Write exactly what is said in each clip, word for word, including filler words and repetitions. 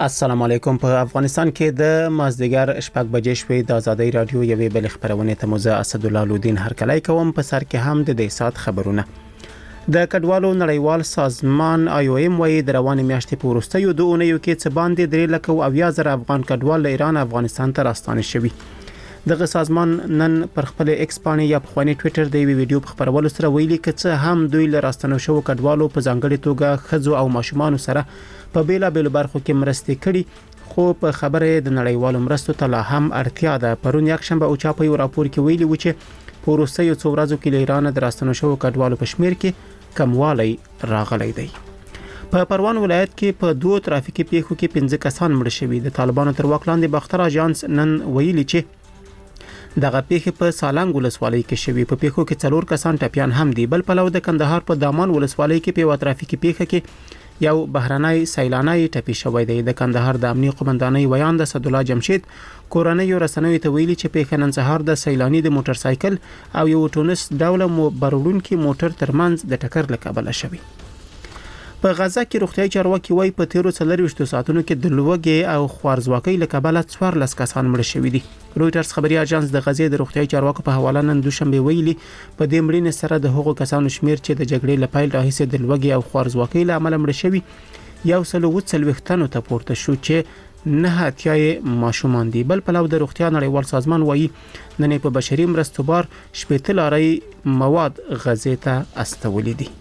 السلام علیکم. په افغانستان کې د مازدیګر شپږ بجې شوې د آزادۍ رادیو یوې بل خبرونه ته موزه اسدالله لودین هرکلی کوم. په سر کې هم د دې سات خبرونه. د کډوالو نړیوال سازمان آی او ایم وايي د روانې میاشتې په وروستیو دوه اونیو کې څه باندې درې لک او اویا زره افغان کډوال له ایران افغانستان ته راستانه شوي. دغه سازمان نن پر خپل ایکس باندې یا په خواني ټوئیټر د ویډیو په خبرولو سره ویلي چې هم دوی له راستانه شو کډوالو په ځانګړي توګه خځو او ماشومان سره په بیلا بیل برخو کې مرستې کړي، خو په خبره د نړیوالو مرستو ته لا هم اړتیا ده. پرون یک شنبه او چاپي راپور کې ویلي و چې په وروستیو څو ورځو کې له ایران د راستانه شو کډوالو په شمیر کې کموالی راغلی دی. په پروان ولایت کې په دوه ترافیکي پیښو کې پنځه کسان مړ شوي. د طالبانو تر واک لاندې باختر اژانس نن ویلي چې دغه پیښه په سالنګ ولسوالۍ کې شوي. په پیښو کې څلور کسان ټپيان هم دي. بل پلو د کندهار په دامان ولسوالۍ کې په ترافیکي پیښه کې یو بهرنۍ سیلانی ټپي شوی دی. د کندهار د امنیه قومندانۍ ویان د صد الله جمشید کورنۍ رسنوي ته ویلي چې پیښه نن سهار د سیلانی د موټر سایکل او یو ټونس ډوله برورونکي موټر ترمنځ د ټکر له کبله شوی. په غزا کې روغتیايي چارواکي وایي په تیرو څلرويشتو ساعتونو کې د لوږې او خوارزواکۍ له کبله څوارلس کسان مړ شوي دي. رويټرز خبري اژانس د غزې د روغتیايي چارواکو په حواله نن دوشنبه ویلي په دې مړینې سره د هغو کسانو شمیر چې د جګړې له پیل راهیسې د لوږې او خوارزواکۍ له امله مړ شوي یو سل او څلوېښت تنو ته پورته شو چې نه اتیا ماشومان دي. بل پلو د روغتیا نړیوال سازمان وایي نن په بشري مرستو بار شپږ لاري مواد غزې ته استولې دي.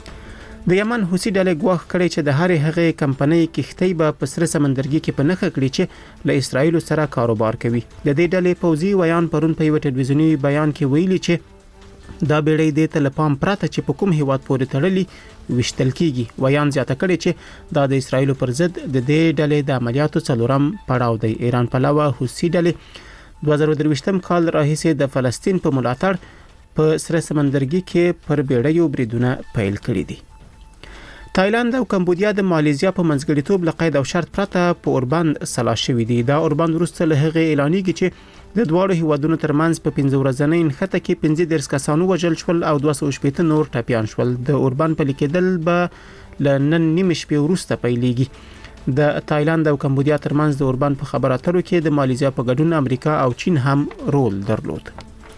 د یمن حوثي ډلې ګواښ کړی چې د هرې هغې کمپنۍ کښتۍ به په سره سمندرګي کې په نښه کړي چې له اسرایل سره کاروبار کوي. د دې ډلې پوځي ویان پرون په یو ټلویزیونی بیان کې ویلي چې دا بیړۍ د تلپام پراته چې په کوم هیواد پورې تړلي وشتل کیږي. ویان زیاته کړي چې دا د اسرایل پر ضد د دې ډلې د عملیاتو څلورم پړاو دی. ایران پلوه حوثي ډلې دوه زره درویشتم کال راهیسې د فلسطین په ملاتړ په سره سمندرګي کې پر بیړیو بریدونه پیل کړي دي. تایلند او کمبودیا د مالیزیا په منځګړیتوب له قید او شرط پرته په اوربند سلا شوې دي. دا اوربند وروسته له هغه اعلانېږي چې د دواړو هیوادونو ترمنځ په پنځه ورځنۍ نښته کې پنځه دېرش کسانو وژل شول او دوه سوه شپږ نور ټپيان شول. د اوربند په لیکدل به ل نن نیمه شپې وروسته پیلېږي. د تایلند او کمبودیا ترمنځ د اوربند په خبرو اترو کې د مالیزیا په ګډون امریکا او چین هم رول درلود.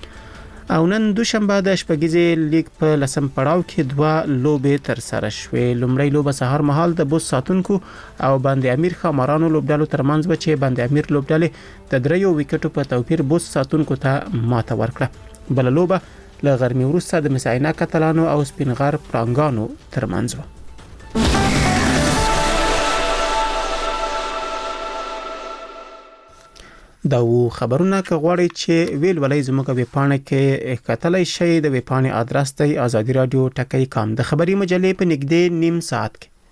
او نن دوشنبه د شپږیزې لیګ په لسم پړاو کې دوه لوبې تر سره شوې. لومړی لوبه سهار مهال د بوس ساتونکو او باندې امیر خامارانو لوبډالو ترمنځ و چې باندې امیر لوبډالې د دریو وکټو په توپیر بوس ساتونکو ته ماته ورکړه. بل لوبه له غرمې وروسته د مسعینه کتلانو او سپینغر پرانګانو ترمنځ و. دا و خبرونه که غواړئ چې ویل ولې زموږ ویب پاڼه کې کتلای شئ. د ویب پاڼې آدرس دی آزادی رادیو ټکی کام. د خبري مجلې په نږدې نیم ساعت کې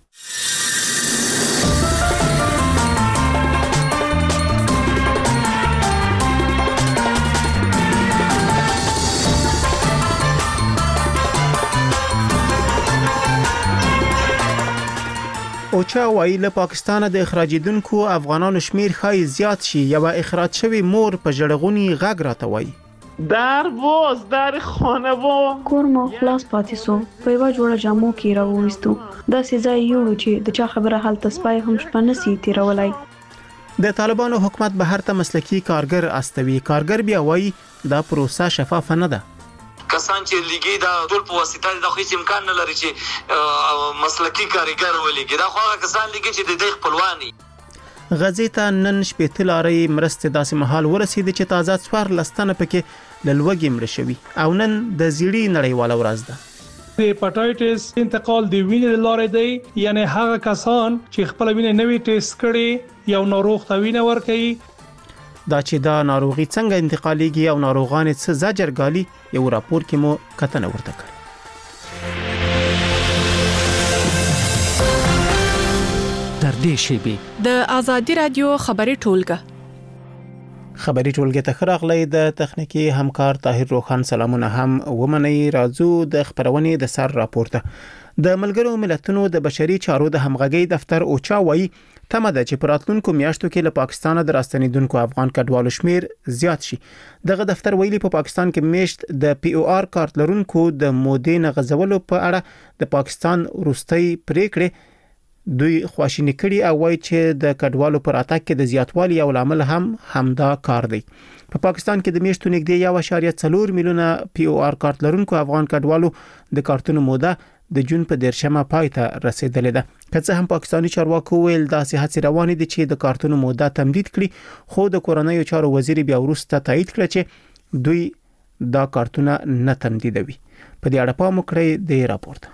اوچا وايي له پاکستان د اخراجیدونکو افغانانو شمیر خای زیات شي. یو اخراج شوی مور په جړغونی غږ راته وایي در باز در خانه و کور مو خلاص پاتې سو. په یو جوړه جامو کې راوېستو. دا سزا یو چې د چا خبره حل تسپای هم شپنه سي تیرولای. د طالبانو حکومت بهر ته مسلکی کارګر استوي. کارګر بیا وایي دا پروسه شفاف نه ده. کسان چې لګي دا ټول په واسطه د هیڅ امکان نه لري چې مسلکی کارګر ولګي. دا خو کسان لګي چې د دې خپلواني. غزې ته نن شپږ لاري مرستې داسې محل ورسېد چې تازه څوار لستنه پکې لوګي مړ شوی او نن د زیړی نړیواله ورځ ده. د هپاتایټس انتقال د وینې لارې دی، یعنی هغه کسان چې خپل وینې نوې ټیسټ کړي یو ناروغ ته وینې ورکړي. دا چې دا ناروغي څنګه انتقالېږي او ناروغان څه زجر ګالي یو راپور کې مو کتنه ورته کړې. تر دې شیبې د آزادی رادیو خبري ټولګه خبري ټولګه ته راغلی. د تخنیکی همکار طاهر روخان سلامونه هم ومني. راځو د خبرونې د سر راپورته. د ملګرو ملتونو د بشري چارو د همغږي دفتر اوچا وایي تمه ده چې په راتلونکو میاشتو کې له پاکستان د راستنیدونکو افغان کډوالو شمیر زیات شي. دغه دفتر ویلي په پاکستان کې میشت د پی او آر کارت لرونکو د مودې نه غزولو په اړه د پاکستان وروستۍ پریکړه دوی خواشینی کړي او وایي چې د کډوالو پر اتاک کې د زیاتوالي او عامل هم همدا کار دی. په پا پاکستان کې د میاشتو نږدې یو اشاریه څلور میلیونه پی او آر کارت لرونکو افغان کډوالو د کارتونو موده د جون په دیرشمه پای ته رسیدلې ده. که څه هم پاکستاني چارواکو ویل دا صحت روانې دي چې د کارتونو موده تمدید کړي، خو د کورنۍ چارو وزیر بیا وروسته تایید کړ چې دوی دا کارتونه نه تمدیدوي. په دې اړه پام وکړئ د راپورټ.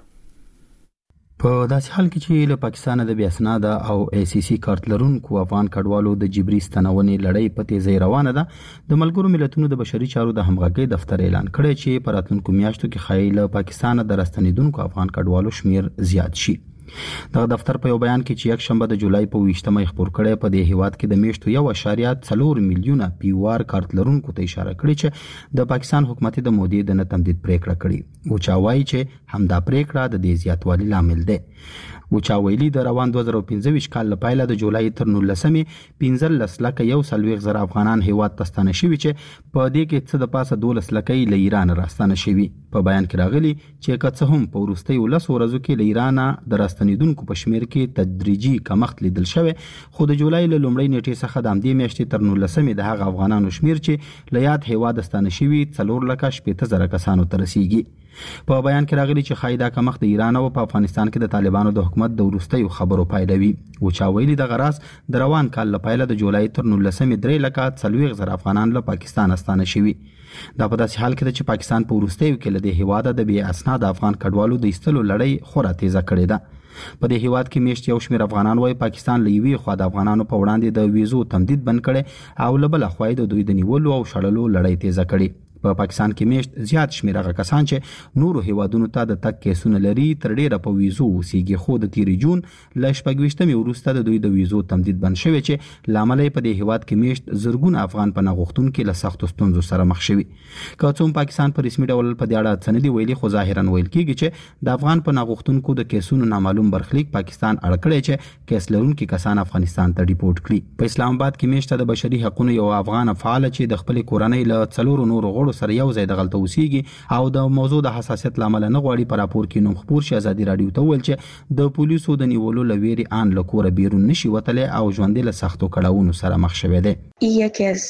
په داسې حال کې چې له پاکستان د بیا اسناده او ای سی سی کارت لرونکو افغان کډوالو د جبري ستنونې لړۍ په تیزی روانه ده، د ملګرو ملتونو د بشري چارو د همغږۍ دفتر اعلان کړی چې په راتلونکو میاشتو کې ښایي له پاکستان د راستنیدونکو افغان کډوالو شمیر زیات شي. دغه دفتر په یو بیان کې چې یک شنبه د جولای په ویشتمه خبر کړی په دې هیواد کې د میاشتو یو اشاریه څلور میلیونه پی او آر کارت لرونکو ته اشاره کړې چې د پاکستان حکومت د مودې د نه تمدید پریکړه کړې او چا وایي چې همدا پریکړه د دې زیاتوالي لامل ده. او چا ویلي د روان دوه زره پنځه کال لپاره د جولای تر نولسمې پنځلس لکه یو سلويغ زره افغانان هیواد ته ستانه شوي چې په دې کې څه د پاسه دولس لکه له ایران راستانه شوي. په بیان کې راغلي چې که څه هم په وروستیو لس ورځو کې له ایران د راستنیدونکو په شمیر کې تدریجي کمښت لیدل شوی، خو د جولای له لومړۍ نیټې څخه د همدې میاشتې تر نولسمې د هغه افغانانو شمیر چې له یاد هیواد ستانه شوي څلور لکه شپېته زره کسانو ته رسیږي. په بیان کې راغلي چې خایدا کمښت د ایران او په افغانستان کې د طالبانو د حکومت د وروستیو خبرو پایلوي. او چا ویلي د غراس د روان کال لپاره د جولای تر نولسمې درې لکه څلوېښت زره افغانان له پاکستان ستانه شوي. دا په داسې حال کې ده چې پاکستان په وروستیو کې له دې هیواده د بې اسناد افغان کډوالو د ایستلو لړۍ خورا تیزه کړې ده. په دې هیواد کې میشت یو شمېر افغانان وایي پاکستان له یوې خوا د افغانانو په وړاندې د ویزو تمدید بند کړي او له بله خوا د دوی د نیولو او شړلو لړۍ تیزه کړي. په پاکستان کې میشت زیات شمېر هغه کسان چې نورو هیوادونو ته د تګ کیسونه لري تر ډیره په ویزو اوسېږي، خو د تیرې جون له شپږویشتمې وروسته د دوی د ویزو تمدید بند شوی چې له امله یې په دې هیواد کې میشت زرګونه افغان پناه غوښتونکي له سختو ستونزو سره مخ شوي. که څه هم پاکستان په رسمي ډول په دې اړه څه نه دي ویلي، خو ظاهرا ویل کېږي چې د افغان پناه غوښتونکو د کیسونو نامعلوم برخلیک پاکستان اړ کړی چې کیس لرونکي کسان افغانستان ته ډیپورټ کړي. په اسلام آباد کې میشت د بشري حقوقو یو افغان فعال چې د خپل کورنۍ له څلورو نورو غړو سره یو ځای د ته اوسېږي او د موضوع د حساسیت لامل نه غواړي په راپور کې نوم خپور شي. ازادي رادیو ته ویل چې د پولیسو د نیولو لويري ان له کور بیرون نشي وتلی او ژوند له سختو کړهونو سره مخ شوی دی. یکی از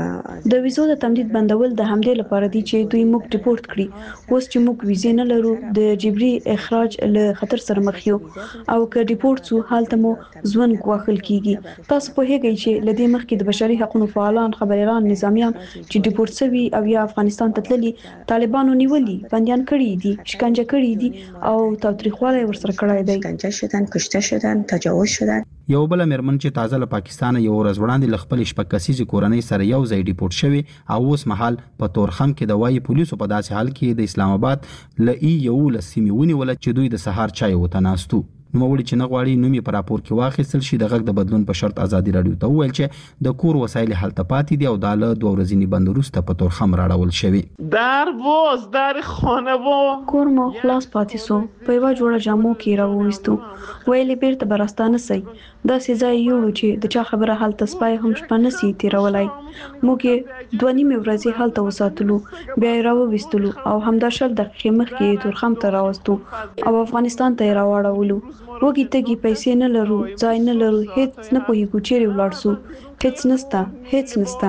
د ویزو د تمدید بندول د همدې لپاره دی چې دوی موږ ریپورت کړي. اوس چې موږ ویزې نه لرو د جبري اخراج له خطر سره مخ یو او که ریپورت سو حالت مو ځوان کوخل کیږي. تاسو په هیګی چې لدې مخکې د بشري حقوقو فعالان، خبريالان، نظامیان چې ریپورت سوي او یا افغانستان ته تللي طالبانو نیولي، بنديان کړي دي، شکنجه کړي دي او تاوتریخوالی ورسره کړی دی. شکنجه شدن، کشته شدن، تجاوز شدن. یو بل مرمن چې تازه له پاکستان یو ورځ وړاندې له خپل شپږ کسیزې کورنۍ سره یو ځای ډیپورټ شوی او اوس مهال په تورخم کې د وایي پولیسو په داسې حال کې د اسلام آباد له ای یو لسیمې ونیول چې دوی د سهار چای وته ناستو. نوموړي چې نه غواړي نوم یې په راپور کې واخیستل شي د غږ د بدلون په شرط ازادي رادیو ته وویل چې د کور وسایل هلته پاتې دي او دا له دوه ورځې بند وروسته په تورخم راړول شوی. در باز در خانه و کور مو خلاص پاتې سو، په یوه جوړه جامو کې راوویستو. ویلې بیرته براستانه سي دا سزا یوړو چې د چا خبره هلته سپای هم شپه نسی تیرولای. موږ یې دوه نیمې ورځې هلته وساتلو، بیا یې راوویستلو او همدا شل دقیقې مخکې تورخم ته راوستو او افغانستان ته یې راوړولو. وګي تګي پیسې نه لرو، ځای نه لرو، هیڅ نه پوهیږو چیرې ولاړ سو. هیڅ نسته، هیڅ نسته،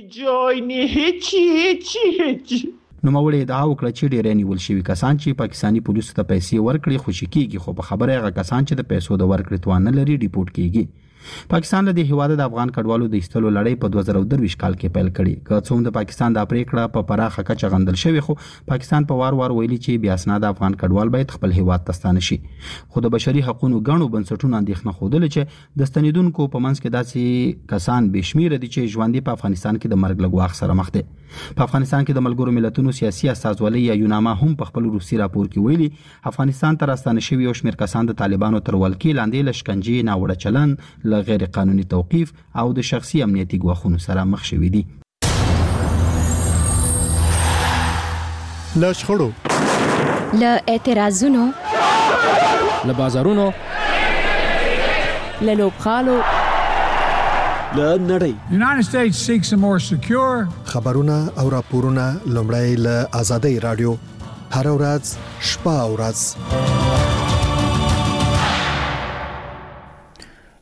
جای نه، هیڅ هیڅ هیڅ. نوموړي ادعا وکړه چې ډېر نیول شوي کسان چې پاکستاني پولیسو ته پیسې ورکړي خوشي کیږي، خو په خبره هغه کسان چې د پیسو د ورکړې توان نه لري ډیپورټ کیږي. پاکستان له دې هیواده د افغان کډوالو د ایستلو لړۍ په دوه زره درویشت کال کې پیل کړي. که څه هم د پاکستان د پریکړه په پراخه کچه غندل شوی، خو پاکستان په وار وار ویلي چې بیا اسناد افغان کډوال باید خپل هیواد ته ستانه شي. خو د بشري حقوقو غاڼو بنسټونو اندېښنه خوده چې د ستنیدونکو په منځ کې داسې کسان بشمیره دي چې ژوند په افغانستان کې د مرګ له ګواښ سره مخ دي. په افغانستان کې د ملګرو ملتونو سیاسي استازولۍ یا یوناما هم په خپل روسي راپور کې ویلي افغانستان ته راستانه شوي یو شمېر کسان د طالبانو تر ولکې لاندې له شکنجې، ناوړه چلند، له غیر قانوني توقیف او د شخصي امنیتي ګواښونو سره مخ شوي دي. له شخړو، له اعتراضونو، له بازارونو، له لوبغالو، له نړۍ. United States seeks a more secure. خبرونه او راپورونه لومړی له آزادۍ رادیو هر ورځ شپه او ورځ.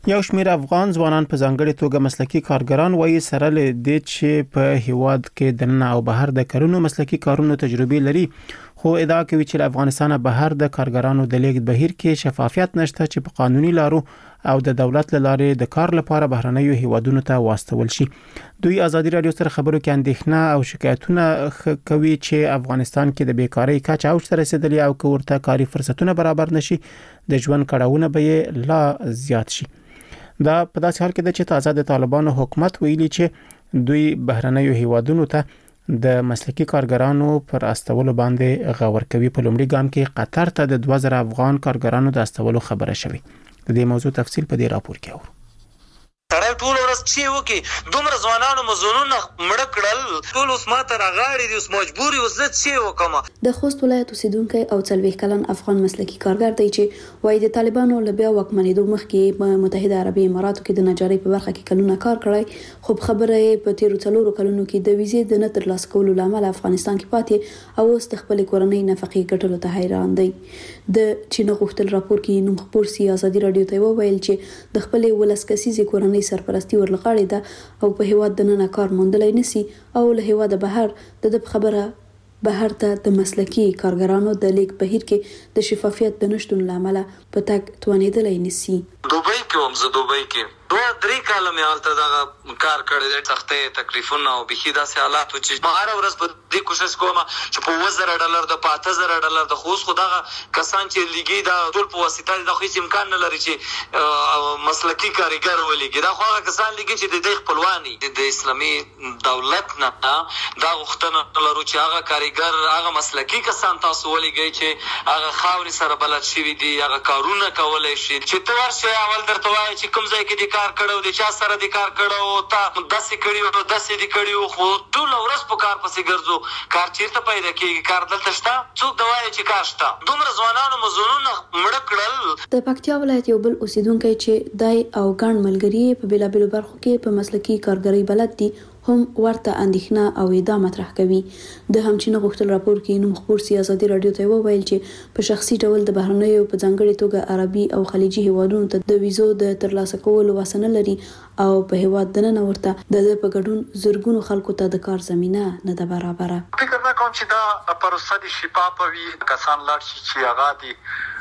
یو شمېر افغان ځوانان په ځانګړي توګه مسلکي کارګران وایي سره له دې چې په هیواد کې دننه او بهر د کارونو مسلکي کارونو تجربه لري خو ادعا کوي چې افغانستان بهر د کارګرانو د لیږد بهیر کې شفافیت نشته چې په قانوني لارو او د دولت لاره د کار لپاره بهرنیو هیوادونو ته واستول شي. دوی ازادي رادیو سره خبرو کې اندېښنه او شکایتونه کوي چې افغانستان کې د بیکاری کچه اوج ته رسیدلی او که ورته کاري فرصتونه برابر نشي د ژوند کړهونه به لا زیات شي. دا په داسې حال کې ده چې تازه د طالبانو حکومت ویلي چې دوی بهرنیو هیوادونو ته د مسلکي کارګرانو پر استولو باندې غور کوي. په لومړي ګام کې قطر ته د دوه زره افغان کارګرانو د استولو خبره شوې. د دې موضوع تفصیل په دې راپور کې اورو. سړی ټول ورځ چې وکي دومره ځوانانو مزونونه مړه کړل ټول اوس ماته راغاړي دي اوس مجبور یو زه چې وکم. د خوست ولایت اوسیدونکو او څلوېښت کلن افغان مسلکي کارګر دی چې وایي د طالبانو له بیا واکمنېدو مخکې په متحده عربي اماراتو کې د نجارۍ په برخه کې کلونه کار کړی خو خبره یې په تیرو څلورو کلونو کې د ویزې د نه ترلاسه کولو لامل افغانستان کې پاتې او اوس د خپل کورنۍ نفقې ګټلو ته حیران دی. د چین غوښتل راپور کې نوم خبر سي ازادي رادیو ته وویل چې د خپل ولس کسيزي کورنۍ سرپرستی ورلغاړي ده او په هیواد د نن کار موندلای نسی او له هیواد بهر د خبره بهر ته د مسلکي کارګرانو د لیک بهیر کې د شفافیت د نشټون لامل په تک توانیدلای نسی. دوبۍ کې هم زه دوبۍ کې دوه درې کاله مې هلته دغه کار کړی دی سختۍ تکلیفونه او بیخي داسې حالات و چې ما هره ورځ په دې کوشش کوم چې په اووه زره ډالر د په اته زره ډالر د خو اوس خو دغه کسان چې لیږي دا ټول په واسطه د خو هېڅ امکان نه لري چې مسلکي کارګر ولیږي. دا خو هغه کسان لیږي چې د دوی خپلواني د اسلامي دولت نه دا غوښتنه لرو چې هغه کارګر هغه مسلکي کسان تاسو ولیږئ چې هغه خاورې سره بلد شوي دي هغه کارونه کولی شي چې ته ورشئ اول درته وایي چې کوم ځای کې دې کار کړی د چا سره دې کار کړی تا داسې کړي او داسې دې کړي خو ټوله ورځ په کار پسې ګرځو کار چېرته پیدا کېږي کار دلته شته څوک د وایي چې کار شته. دومره ځوانانو مزونونه مړه کړل. د پکتیا ولایت یو بل اوسیدونکی چې دای او ګڼ ملګري په بیلابیلو برخو کې په مسلکي کارګرۍ بلد دي هم ورته اندېښنه او ادعا مطرح کوي. د همچین غوښتل راپور کې نوم خبر سي ازادي رادیو ته وویل چې په شخصي ډول د بهرنیو په ځانګړي توګه عربي او خلیجي هیوادونو ته د ویزو د ترلاسه کولو وسنه لري او په هیواد دننه ورته د په ګډون زرګونو خلکو ته د کار زمينه نه ده برابره. فکر نه کوم چې دا پروسه د شفافه وي کسان لاړ شي چې هغه دي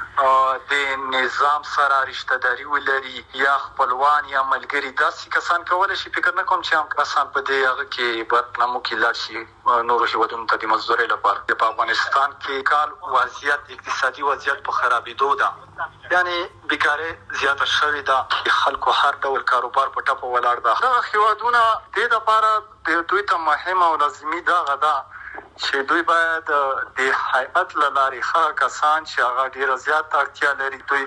د نظام سره رشتہ داری ولري یا خپلوان یا ملګری داسې کسان کولای شي. فکر نه کوم چې هم کسان په دې هغه کې برنامو کې لاړ شي نورو هیوادونو ته د مزدورۍ لپاره. په افغانستان کې کال وضعیت اقتصادي وضعیت په خرابېدو ده یعنی بیکاری زیاته شوې ده خلکو هر ډول کاروبار په ټپه ولاړ ده. دغه هیوادونه دې لپاره دوی ته مهمه او لازمي دغه ده چې دوی باید د هیئت له لارې ښه کسان چې هغه ډېره زیاته اړتیا لري دوی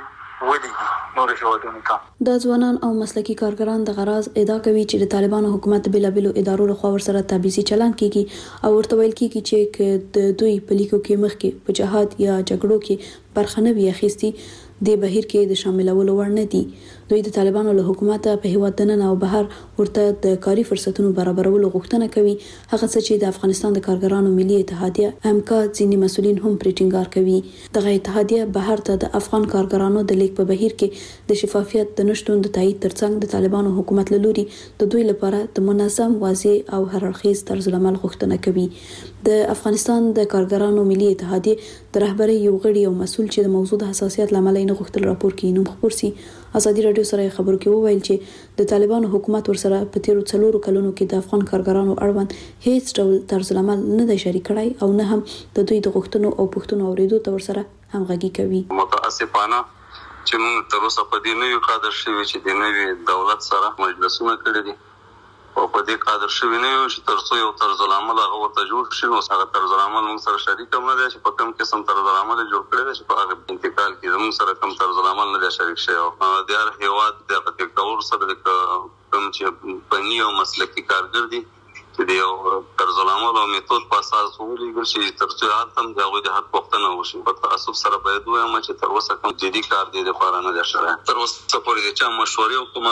ولېږي نورو هیوادونو ته. دا ځوانان او مسلکي کارګران د غراض ادعا کوي چې د طالبانو حکومت بیلابیلو ادارو له خوا ورسره تبعیضي چلند کیږي او ورته ویل کیږي چې د دوی په لیکو کې مخکې په جهاد یا جګړو کې برخه نه وي اخیستي د بهیر کې د شاملولو وړ نه دي. دوی د طالبانو له حکومت په هیواد دننه او بهر ورته د کاري فرصتونو برابرولو غوښتنه کوي. هغه څه چې د افغانستان د کارګرانو ملي اتحادیه امکا ځینې مسولین هم پرې ټینګار کوي. دغه اتحادیه بهر ته د افغان کارګرانو د لیک په بهیر کې د شفافیت د نشټون د تایید ترڅنګ د طالبانو حکومت له لوري د دوی لپاره د منظم واضح او هررخیز طرز العمل غوښتنه کوي. د افغانستان د کارګرانو ملي اتحادیه د رهبرۍ یو غړي او مسول چې د موضوع د حساسیت لامل نه غوښتل راپور کې نوم خبر سي ازادي رادیو سره خبرو کې وویل چې د طالبانو حکومت ورسره په تیرو څلورو کلونو کې د افغان کارګرانو اړوند هیڅ ډول طرز العمل نه دی شریک کړی او نه هم د دوی د غوښتنو او پوښتنو اوریدو ته ورسره همغږي کوي. متاسفانه چې موږ تر اوسه په دې نوي قادر شوي چې د نوي دولت سره مجلسونه کړي دي او په دې قادر شوي نه یو چې تر څو یو طرز العمل هغه ورته جوړ شي نو هغه طرز العمل موږ سره شریک هم نه دی چې په کوم قسم طرز العمل جوړ کړی دی چې په هغه انتقال کې زموږ سره کوم طرز العمل نه دی شریک شوی او د هر هیواد د هغه کول سره د کوم چې فني او مسلکي کارګر دي چې د یو طرز العمل او میتود په اساس ولیږل شي تر څو هلته د هغوی د حق پوښتنه وشي. په تعصب سره باید ووایم چې تر اوسه کوم جدي کار دی دپاره نه دی شوی. تر اوسه پورې د چا مشورې او کوم هغله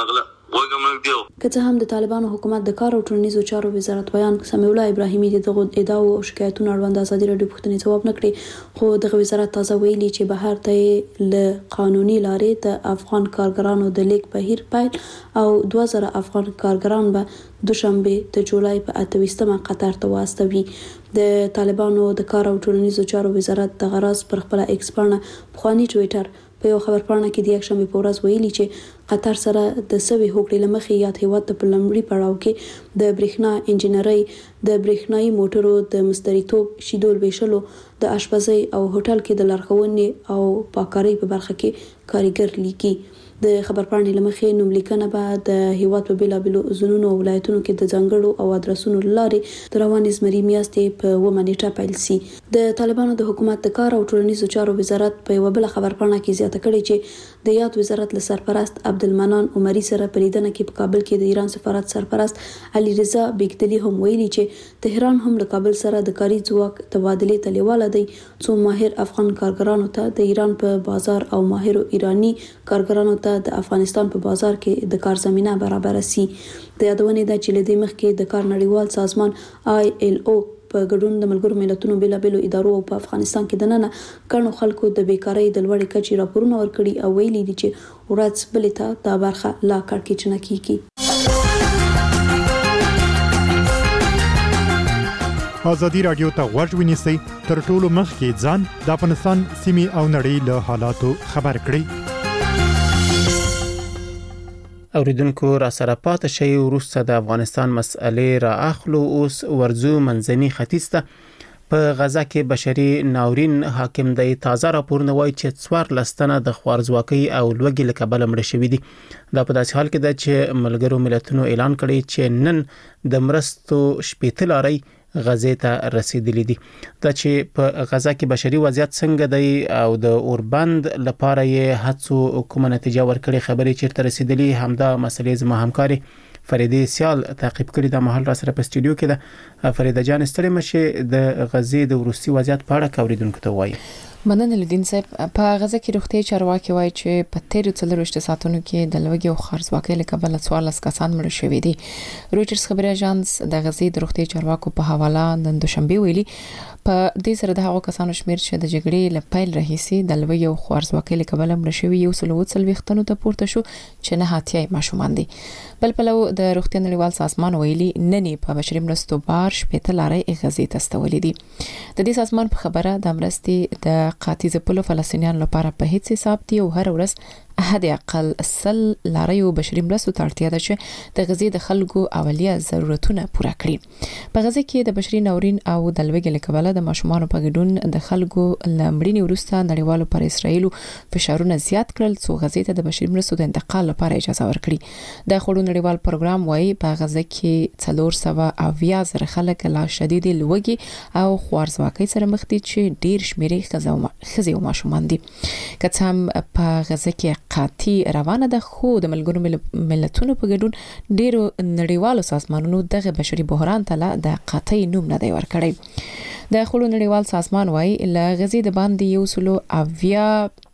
وګمنګ دیو که څه هم د طالبانو حکومت د کار او ټولنیزو چارو وزارت بیان سمیع الله ابراهیمي دغه ادعاو او شکایتونو اړوند ازادي راډیو پوښتنې ځواب نکړي، خو دغه وزارت تازه ویلي چې بهر ته له قانوني لارې د افغان کارګرانو د لیک بهیر پیل او دوه زره افغان کارګران به دوشنبه د جولای په اتويستمه قطر ته واستوي. د طالبانو د کار او ټولنیزو چارو وزارت د غراس پر خپل ایکس پاڼه بخوانی ټوئیټر په یو خبر پاڼه کې د یکشنبه په ورځ ویلي چې قطر سره د سوي هوکړې لمخې یاد هیواد ته په لمړي پړاو کې د برېښنا انجنیري، د برېښنايي موټرو د مستریتوب، شیدول ویشلو، د اشپزۍ او هوټل کې د لارښوونې او پاککارۍ په برخه کې کارګر لیکي. د خبر پاڼې لمخې نوملیکنه به د هیواد په بیلابیلو زونونو او ولایتونو کې د ځانګړو او ادرسونو لارې د روانې زمري میاشتې په اوومه نیټه پیل سي. د طالبانو د حکومت د کار او ټولنیزو چارو وزارت په یو بل خبر پاڼه کې زیاته کړې چې د یاد وزارت له سرپرست عبدالمنان عمري سره په لیدنه کې په کابل کې د ایران سفارت سرپرست علي رضا بیگدلی هم ویلي چې تهران هم له کابل سره د کاري ځواک تبادله ته لیواله دی څو ماهر افغان کارګرانو ته د ایران په بازار او ماهر ایرانی کارګرانو ته د افغانستان په بازار کې د کار زمينه برابر سي. د یادونې د چې لدې مخکې د کار نړیوال سازمان آی ایل او په ګډون د ملګرو ملتونو بیلابیلو ادارو په افغانستان کې د نن کڼو خلکو د بیکاری د لوړې کچې راپورونه ورکړي او ویلي دي چې ورځ بلې ته دا برخه لا کړکېچنه کیږي. ازادي رادیو ته غوږ ونیسئ، تر ټولو مخکې ځان د افغانستان سیمې او نړۍ له حالاتو خبر کړئ. اوریدونکو را سره پاتې شي وروسته د افغانستان مسئلې را اخلو. اوس ورزو منځني ختیځ ته په غزا کې بشري ناورین حاکم دی. تازه راپورونه وایي چې څوارلس تنه د خوارځواکۍ او لوږې له کبله مړه شوي دي. دا په داسې حال کې ده چې ملګرو ملتونو اعلان کړی چې نن د مرستو شپېته لارۍ غزې ته رسیدلې دي. دا چې په غزا کې بشري وضعیت څنګه دی او د اوربند لپاره یې هڅو کومه نتیجه ورکړي خبرې چیرته رسیدلې، همدا مسلې زما همکاري فریده سیال تعقیب کړی. د محل را سره په استودیو کې ده. فریده جان ستړي مشه د غزې د وروستي وضعیت په اړه کوریدونکو ته وایي. مننه لدین صاحب. په غزه کې روغتي چارواکي وایي چې په تیر څلوروشت ساعتونو کې د لوګي او خرڅواکۍ له کبله څوارلس کسان مړه شوي دي. رويټرز خبري اژانس د غزې د روغتي چارواکو په حواله نن دوشنبه ویلي په دې سره د هغو کسانو شمیر چې د جګړې له پیل راهیسي د لوګي او خرڅواکۍ له کبله مړه شوي یو سل وڅل وختونو ته پورته شو چې نه هاتیای ماشومان دي. بل پلو د روغتي نړیوال سازمان ویلي نني په بشري مرستو بار شپېته لارې غزې ته استولې دي. د دې سازمان په خبره د مرستې د قاتیزه پلو فلسطینیان لپاره په هیڅ حساب دی او هر ورځ حد اقل سل لاریو بشري مرستو ته اړتیا ده چې د غزې د خلکو اولیه ضرورتونه پوره کړي. په غزې کې د بشري ناورین او د لوګي له کبله د ماشومانو په ګډون د خلکو لمړینی وروسته نړیوالو پر اسرایل فشارونه زیات کړل څو غزې ته د بشري مرستو د انتقال لپاره اجازه ورکړي. د خړو نړیوال پروګرام وايي په غزې کې څلور سوه اویا زره خلک لا شدید لوګي او خوارځواکۍ سره مخ دي چې ډیر شمیرې خزې او ماشومان دي. که څه هم په غزې کې قاطی روانه ده، خو د ملګرو ملتونو په ګډون ډیرو نړیوالو سازمانونو دغه بشري بحران ته د قاطی نوم نه دی ورکړی. د خړو نړیوال سازمان وايي ل غزې د باندې یو سلو اویا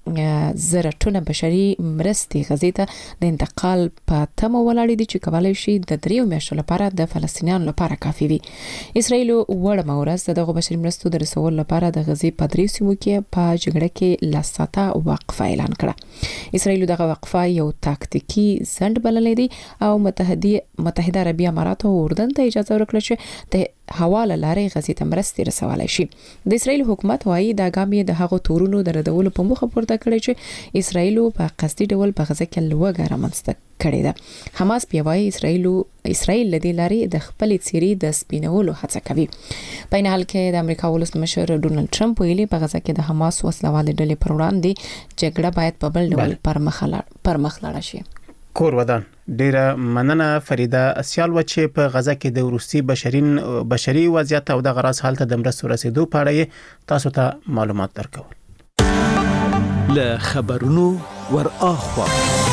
زره ټنه بشري مرستې غزې ته د انتقال په تمه ولاړې دي چې کولای شي د دریو میاشتو لپاره د فلسطینیانو لپاره کافي وي. اسرایل وړ مورز دغه بشري مرستو د رسول لپاره د غزې په دریو سیمو کې په جګړه کې لاساته وقفه اعلان کړه. اسرایل دغه وقفه یو تاکتیکی ځند بللې دي او متحده متحده عربی امارات او اردن ته اجازه ورکړه چې د حواله لارې غزې ته مرستې رسولای شي. د اسرایل حکومت وايي دا ګام یې د هغو تورونو د ردولو په موخه پورته کړی چې اسرایل په قصدي ډول په غزه کې لوګه رامنځته کړې ده. حماس بیا وايي اسرایل اسرایل لدې لارې د خپل چيري د سپینولو هڅه کوي. په نه حال کې د امریکا ولسمشر ډونالد ټرمپ ویلي په غزه کې د حماس وسلوال ډلې پر وړاندې جګړه باید په بل ډول پرمخ لاړه شي. کور ودان ډیره مننه فریده سیال و چې په غزه کې د روسي بشرین بشري وضعیت او د غراس حالت د مرستو رسیدو په اړه تاسو ته معلومات درکول. له خبرونو ور اخوا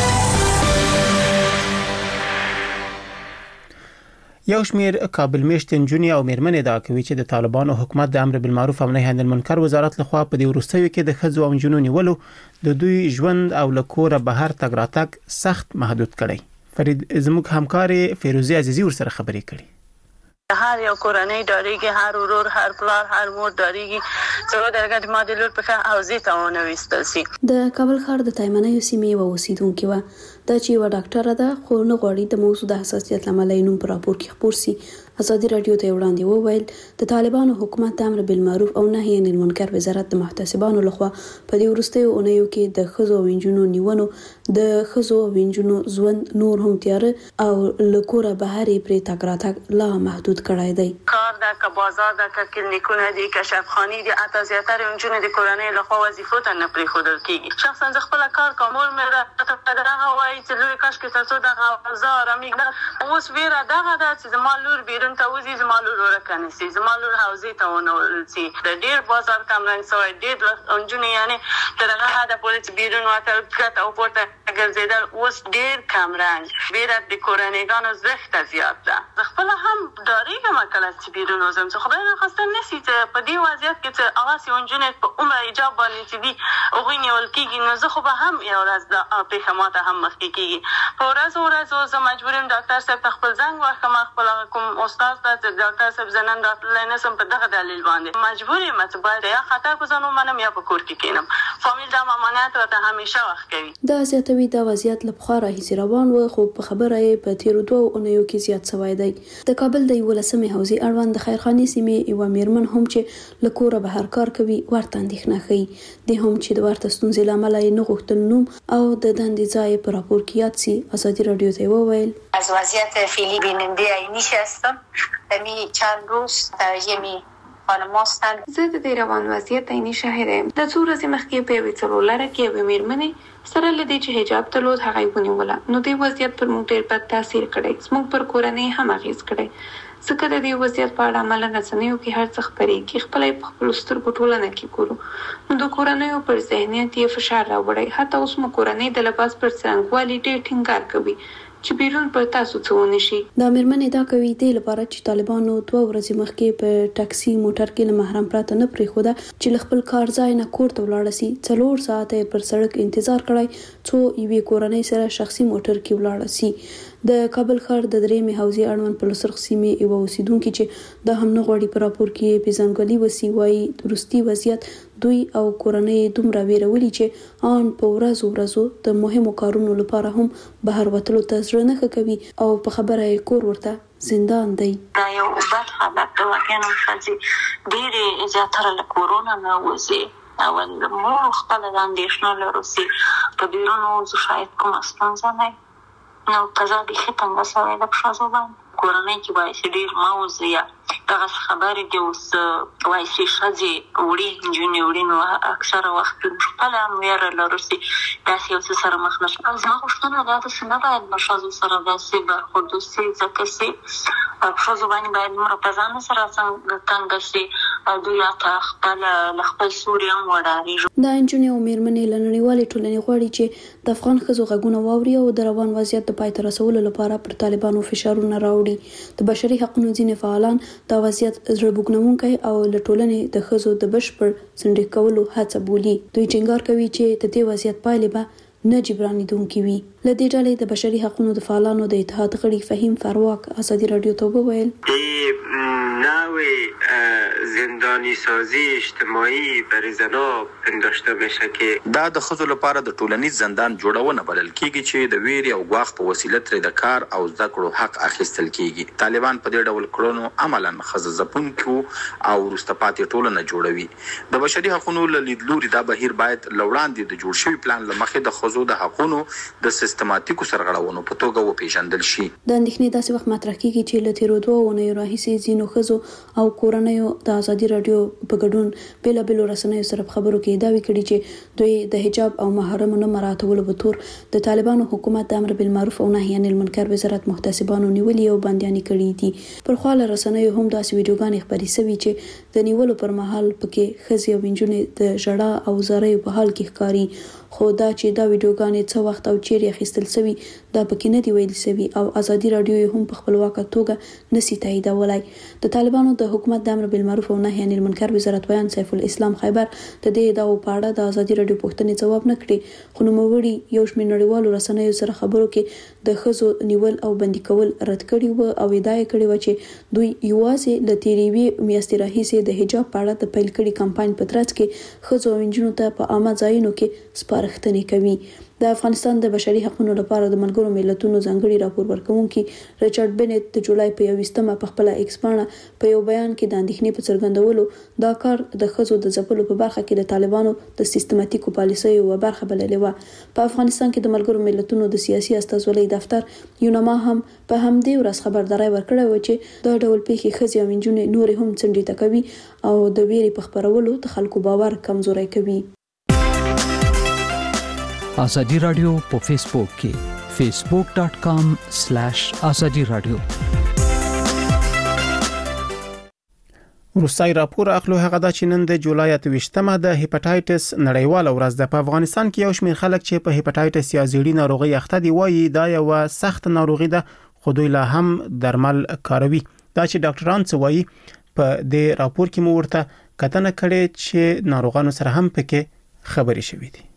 یو شمیر کابل میشت نجونې او میرمنې دا کوي چې د طالبانو حکومت د امر بالمعروف او نهي عن المنکر وزارت لخوا په دې وروستیو کې د ښځو او نجونو نیولو د دوی ژوند او له کوره بهر تګ راتګ سخت محدود کړي. فرید زموږ همکارې فیروزی عزیزی ور سره خبرې کړي. هر یو کورنۍ داریږي، هر ورور، هر پلار، هر مور داریږي چې درګه د ماده لور په حوزې ته ونه وستل شي. د کابل ښار د تایمنیو سیمې و اوسیدونکو و دا چې و ډاکټر ده خو نه غواړي د موضوع د حساسیت لامل نوم پر راپور کې خبر سي. ازادي رادیو ته وړاندې وویل د طالبانو حکومت د امر بالمعروف او نهي عن المنکر وزارت د محتسبانو لخوا په دې ورستیو اونیو کې د خزو وینجونو نیونو د خزو وینجونو ژوند نور هم تیار او لکوره بهاري پرې تګ راتګ لا محدود کړای دی. کار د ک بازار د ک کلینیکونه دي ک شفخانی دي اته زیاتره وینجونو د کورنۍ لخوا وظیفو ته نه پرې خودل کیږي. شخصا ز خپل کار کومول مې راته دغه وایي چې لوی کاش کې تاسو دغه زار امي اوس ویرا دغه د چې زمال لور بیرون ته وزي زمال لور ورکنه سي زمال لور حوزې ته ونه سي د ډیر بازار کمرنګ سوی ډیر انجونی یعنی دغه هدا پولیس بیرون واته کته او پورته ګرځیدل اوس ډیر کمرنګ ویرا د کورنیګانو زخت زیات ده. خپل هم داریګه مکله چې بیرون وزم څه خدای نه خاصه نسی ته په دې وضعیت کې چې اغه سي انجونی په عمر ایجاب باندې چې دی او غنی ولکیږي نو زه خو به هم یو ورځ د په ماته هم مخ کیږي. په ورځ ورځ زه مجبورم ډاکټر صاحب خپل زنګ واخم خپل کوم استاد ته ډاکټر صاحب زنن راتلای نه سم په دغه دلیل باندې مجبور یم چې باید یا خطر بزنم منم یا په کور کې کینم. فامیل د امانت راته همیشه وخت کوي. دا زیاتوي د وضعیت لپاره راهي روان و خو په خبره یې په تیر دوه اونیو کې زیات سوی دی. د کابل د ولسمې حوزې اړوند د خیرخاني سیمې یو میرمن هم چې لکوره بهر کار کوي ورته اندېښنه ښیي. د هم چې د ورته ستونزې لامل یې نه غوښتل نوم او د دندې ځای په راپور کې یاد سي. ازادي رادیو ته وویل از وضعیت فعلی بیننده عینیش هستم. می چند روز یمی خانم هستند. زه د دې روان وضعیت عیني شاهد یم. د څو ورځې مخکې په یوې څلورلاره کې یوې میرمنې سره له دې چې حجاب درلود هغه یې ونیوله نو دې وضعیت پر موږ ډېر بد تاثیر کړی. زموږ پر کورنۍ هم اغېز کړی ځکه د دې وضعیت په اړه عملا رسنیو کې هر څه خپرېږي. خپله یې په خپلو سترګو ټولنه کې ګورو نو د کورنیو پر ذهنیت یې فشار راوړی. حتی اوس مو کورنۍ د لباس پر څرنګوالي ډېر ټینګار کوي چې بیرون پر تاسو څه ونه شي. دا میرمنې دا کوي د لپاره چې طالبانو دوه ورځې مخکې په ټاکسي موټر کې له محرم پراته نه پریښوده چې له خپل کار ځای نه کور ته ولاړ شي. څلور ساعته پر سړک انتظار کړی څو یوې کورنۍ سره شخصي موټر کې ولاړ شي. د کابل ښار د درېمې حوزې اړوند په لسرخ سیمې یو اوسیدونکو چې د هم نه غوړي په راپور کې پیژنګلي وسی وایي وروستي وضعیت دوی او کورنۍ دومره ویرولي چې ان په ورځو ورځو د مهمو کارونو لپاره هم بهر وتلو ته زړه نه کوي او په خبره یې کور ورته زندان دی. دا یو بد خبر ده. واقعا ښځې ډېرې زیاتره له کورونا نه وځي او موږ خپله د اندېښنه لرو چې په بیرون وځو شاید کومه ستونزه نه وي. نو قضا بیخي تنګه سوی ده په ښځو باندې. کورنۍ کې وایي چې ډېر مه وځي یا دغسې خبرې دي اوس وایي چې ښځې وړي نجونې وړي نو اکثره وخت خپله هم ویره لرو چې داسې یو څه سره مخ نه شي. زما غوښتنه دا ده چې نه باید له ښځو سره داسې برخورد وشي ځکه چې په ښځو باندې باید دومره په ځان سره تنګه شي دوی حتی خپله له خپل سوري هم وډارېږي. دا نجونې او میرمنې له نړیوالې ټولنې غواړي چې د افغان ښځو غږونه واوري او د روان وضعیت د پای ته رسولو لپاره پر طالبانو فشارونه راوړي. د بشري حقوقو ځینې فعالان دا وضعیت زړه بوږنونکی او له ټولنې د ښځو د بشپړ څنډې کولو هڅه بولي. دوی ټینګار کوي چې د دې وضعیت پایلې به نه جبرانېدونکې وي. له دې ډلې د بشري حقوقو د فعالانو د اتحاد غړي فهیم فرواک ازادي رادیو ته وویل نوع زندانی سازی اجتماعی برای زنا پنداشته میشه که دا د ښځو لپاره د ټولنیز زندان جوړونه بلل کیږي چې د ویرې او ګواښ په وسیله ترې د کار او زده کړو حق اخیستل کیږي. طالبان په دې ډول کړنو عملاً ښځه ځپونکو او وروسته پاتې ټولنه جوړوي. د بشري حقوقو له لیدلوري دا بهیر باید له وړاندې د جوړ شوي پلان له مخې د ښځو د حقوقو د سیستماتیکو سرغړونو په توګه وپیژندل شي. د اندېښنې داسې وخت مطرح کیږي چې له تیرو دوه اونیو راهیسې ځینو ښځو او کورنیو د ازادي رادیو په ګډون بېلابېلو رسنیو سره په خبرو کې دعوې کړي چې دوی د حجاب او محرم نه مراعاتولو په تور د طالبانو حکومت د امر بالمعروف او نهي عن المنکر وزارت محتسبانو نیولي او بندیانې کړي دي. پر خوا له رسنیو هم داسې ویډیوګانې خپرې شوي چې د نیولو پر مهال پکې ښځې او نجونې د ژړا او زاریو په حال کې ښکاري. خو دا چې دا ویډیوګانې څه وخت او چیرې اخیستل شوي دا پکې نه دی ویل شوی او ازادي رادیو هم په خپلواکه توګه نسی تاییدولای. د طالبانو د حکومت د امر بالمعروف او نهي عن المنکر وزارت ویان سیف الاسلام خیبر د دې ادعاو په اړه د ازادي رادیو پوښتنې جواب نه کړي، خو نوموړي یو شمېر نړیوالو رسنیو سره خبرو کې د ښځو نیول او بندي کول رد کړي و او ادعا یې کړې و چې دوی یوازې له تیریوي میاشتې راهیسې د حجاب په اړه د پیل کړي کمپاین په ترڅ کې ښځو او نجونو ته په عامه ځایونو کې سپارښتنې کوي. د افغانستان د بشري حقوقو لپاره د ملګرو ملتونو ځانګړي راپور ورکوونکي ریچارډ بنت د جولای په یوویشتمه په خپل ایکس باندې په یو بیان کې د اندېښنې په څرګندولو دا کار د ښځو د ځپلو په برخه کې د طالبانو د سیستماتیکو پالیسیو یوه برخه بللې وه. په افغانستان کې د ملګرو ملتونو د سیاسي استازولۍ دفتر یونما هم په همدې ورځ خبرداري ورکړه و چې دا ډول پیښې ښځې او نجونې نورې هم څنډې کوي او د ویرې په خپرولو د خلکو باور کمزوري کوي. ازادي رادیو په فیسبوک کې فیسبوک ډاٹ کام سلیش ازادي رادیو. روسي راپور اخلو هغه د چینن د جولای اتويشتمه د هپاتایټس نړیواله ورځ د په افغانستان کې یو شمېر خلک چې په هپاتایټس یا زیړی ناروغي اخته دي وایي دا یو سخت ناروغي ده، خو دوی لا هم درمل کاروي. دا چې ډاکټران څه وایي په دې راپور کې مو ورته کتنه کړې چې ناروغانو سره هم پکې خبرې شوې دي.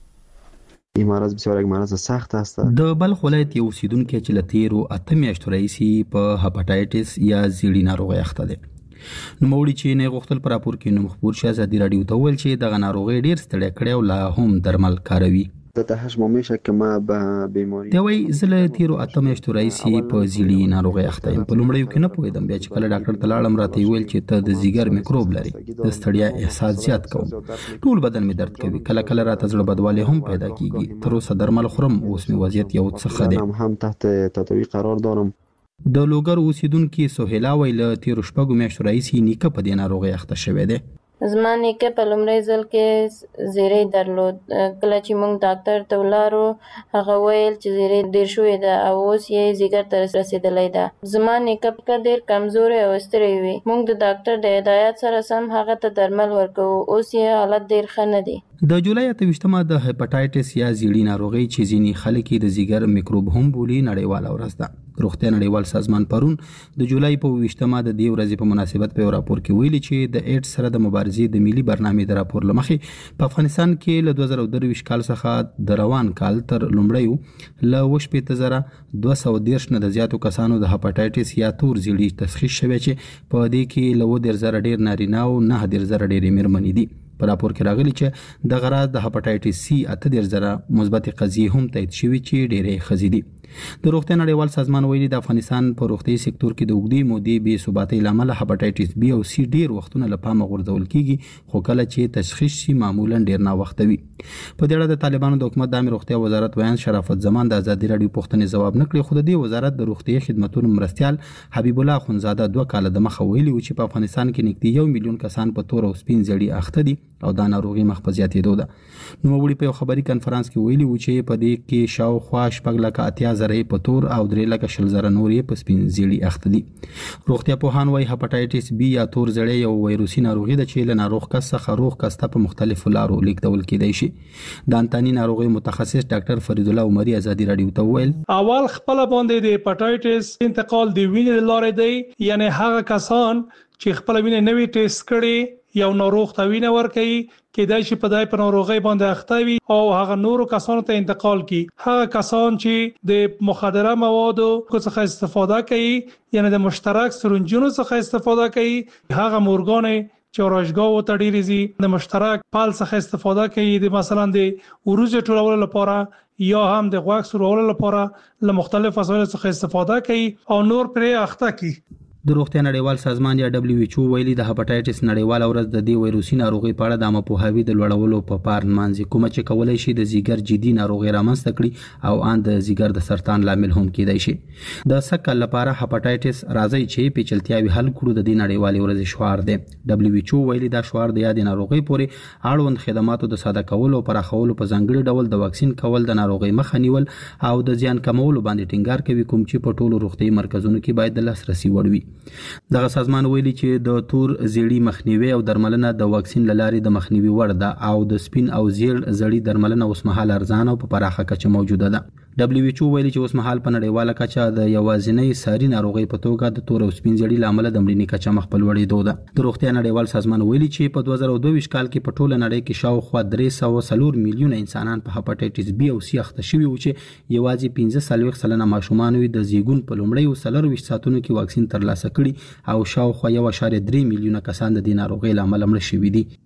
این مرض بسیار یک مرض سخت است. د بلخ ولایت یو اوسیدونکو چې لتیرو اته میاشتو راهیسې په هپاتایټس یا زیړی ناروغي اخته دي. نو موري چې نه غوښتل پر راپور کې نو مخبر شه ازادي رادیو ته ویل چې دغه ناروغي ډیر ستړی کړي او لا هم درمل کاروي. د هشت ماه میشه که ما به بیماری دی وای زله تیرو اته میاشتو راهیسې په زیړی ناروغي اخته یم. په لومړیو کې نه پوهیدم، بیا چې کله ډاکټر ته لاړم راته ویل چې ته د زیګر میکروب لري، د ستړیا احساس زیات کوم، ټول بدن می درد کوي، کله کله راته زړه بدوالی هم پیدا کیږي. تر اوسه درمل خورم، اوس می وضعیت یو څه ښه دی. هم تحت تداوی قرار دارم. د لوګر اوسیدونکو سهیلا ویل تیر شپږو میاشتو راهیسې نیکه په دې ناروغي اخته شوی دی. زما نیکه په لومړي ځل کې زیری درلود. کله چې موږ ډاکټر ته ولاړو هغه ویل چې زیری ډیر شوی ده او اوس یې زیګر ته رسیدلی ده. زما نیکه په ډیر کمزوري او ستړی وي. موږ د ډاکټر د هدایت سره سم هغه ته درمل ورکوو. اوس یې حالت ډیر ښه نه دی. د جولای اتويشتمه د هپاتایټس یا زیړی ناروغي چې ځینی خلک د زیګر میکروب هم بولي نړیواله ورځ ده. روغتیا نړیوال سازمان پرون د جولای په ویشتمه د دې ورځې په مناسبت په راپور کې ویلي چې د ایډز سره د مبارزې د ملي برنامې د راپور لمخې په افغانستان کې له دوه زره درویشت کال څخه د روان کال تر لومړیو له وشپېته زره دوه سوه دېرش نه د زیاتو کسانو د هپاتایټس یا تور زیړی تشخیص شوی چې په دې کې له اووه دېرش زره ډیر نارینه او نه دېرش زره ډیرې میرمنې دي. په راپور کې راغلي چې د غراض د هپاتایټس سی اته دېرش زره مثبت قضیې هم تایید شوي چې ډېرې ښځې دي. د روغتیا نړیوال سازمان ویلي د افغانستان په روغتي سکتور کې د اوږدې مودې بې ثباتۍ له امله هپاتایټس بی او سی ډېر وختونه له پامه غورځول کیږي، خو کله چې تشخیص شي معمولا ډېر ناوخته وي. په دې اړه د طالبانو د حکومت د عامه روغتیا وزارت ویان شرافت زمان د ازادي رادیو پوښتنې ځواب نه کړی، خو د دې وزارت د روغتي خدماتو مرستيال حبیب الله خونزاده دوه کاله د مخه ویلي و چې په افغانستان کې نږدې یو میلیون کسان په تور او سپین زیړی اخته دي او دا ناروغي مخ په زیاتېدو ده. نو وړي په یو خبري کانفرنس کې ویلي و چې په دې کې شاوخوا شپږ لکه اتیا زره په تور او درې لکه شل زره نورې په سپین زیړی اخته دي. روغتیا پوهان وايي هپاتایټس بی یا تور زیړی یو وایروسي ناروغي ده چې له ناروغ کس څخه روغ کس ته په مختلفو لارو لیږدول کېدای شي. د انتاني ناروغي متخصص ډاکټر فرید الله عمري ازادي رادیو ته وویل اول خپل باندې د هپاتایټس انتقال د وینې لارې دی، یعنی هغه کسان چې خپل وینې نوې ټیسټ کړي یو ناروغ ته وینه ورکوي کېدای شي په دای په ناروغي باندې اخته وي او هغه نورو کسانو ته انتقال کړي. هغه کسان چې د مخدره موادو څخه استفاده کوي یعنی د مشترک سرنجونو څخه استفاده کوي، هغه مورګانې چې راجګاو ته ډېرې زی د مشترک پال څخه استفاده کوي د مثلا د وروځو ټولولو لپاره یا هم د غوښ سورولو لپاره له مختلف وسایلو څخه استفاده کوي او نور پرې اخته کوي. د روغتیا نړیوال سازمان یا دبليو ایچ او ویلي د هپاتایټس نړیواله ورځ د دې وایروسي ناروغي په اړه د عامه پوهاوي د لوړولو په پار نمانځي، کومه چې کولای شي د زیګر جدي ناروغي رامنځته کړي او ان د زیګر د سرطان لامل هم کېدای شي. د سکل لپاره هپاتایټس راځي چې پیچلتیاوي حل کړو د دې نړیوالې ورځ شعار دی. دبليو ایچ او ویلي دا شعار د یاد ناروغي پورې اړوند خدماتو د ساده کولو او پراخولو په ځانګړي ډول د واکسین کول د ناروغي مخه نیول او د زیان کمولو باندې ټینګار کوي، کوم چې په ټولو روغتي مرکزونو کې باید د لاسرسي وړ وي. دغه سازمان ویلي چې د تور زیړی مخنیوي او درملنه د واکسین لارې د مخنیوي وړ ده او د سپین او زیړ زړی درملنه اوس مهال ارزانه او په پراخه کچه موجوده ده. دبليو ایچ او ویلي چې اوس مهال په نړیواله کچه د یوازینۍ ساري ناروغۍ په توګه د تور او سپین زړي لامل د مړینې کچه مخ په لوړېدو ده. د روغتیا نړیوال سازمان ویلي چې په دوه زره دوه ویشت کال کې په ټوله نړۍ کې شاوخوا درې سوه څلور میلیونه انسانان په هپاټایټس بي او سي اخته شوي وو چې یوازې پنځه څلوېښت سلنه ماشومان د زیږون په لومړیو څلرویشت ساعتونو کې واکسین ترلاسه کړي او شاوخوا یو اعشاریه درې میلیونه کسان د دې ناروغۍ له امله مړه شوي دي.